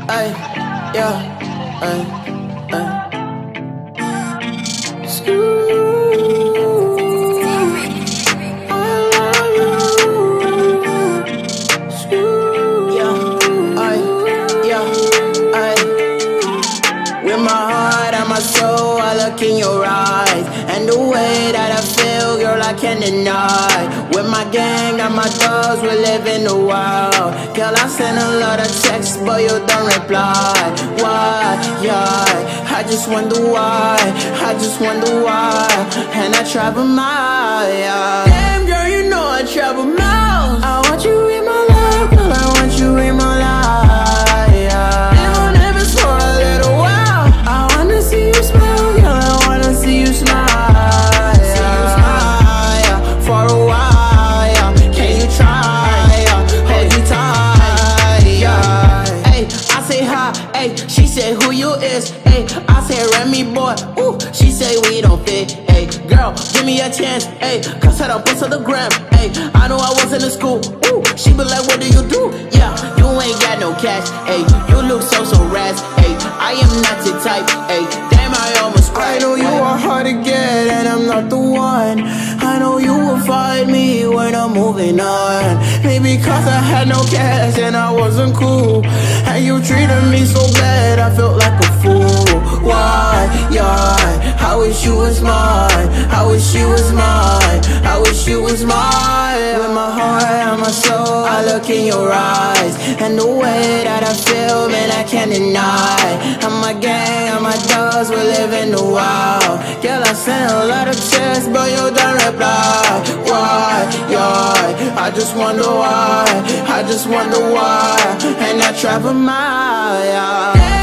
ay, yeah, ay, ay. With my heart and my soul, I look in your eyes, and the way that I feel, girl, I can't deny. With my gang and my dogs, we live in the wild. Girl, I send a lot of texts, but you don't reply. Why? Yeah, I just wonder why. I just wonder why. And I travel miles. Yeah. Damn, girl, you know I travel miles. I want you in my life, girl, I want you in my life. Yeah. She say who you is, ayy. I say Remy boy, ooh. She say we don't fit, ayy. Girl, give me a chance, ayy. Cause I don't post on the gram, ayy. I know I wasn't in school, ooh. She be like, what do you do? Yeah, you ain't got no cash, ayy. You look so ras, ayy. I am not the type, ayy. Damn, I almost cried. I know you are hard to get and I'm not the one. I know you will find me when I'm moving on. Maybe cause I had no cash and I wasn't cool, and you treated me so bad, I felt like a fool. Why? Yeah, I wish you was mine. I wish you was mine. I wish you was mine. With my heart and my soul, I look in your eyes, and the way that I feel, man, I can't deny. And my gang and my dogs, we live in the wild. Girl, I sent a lot of texts, but you don't reply. Why? Yeah, I just wonder why. I just wonder why. And I travel miles. Yeah.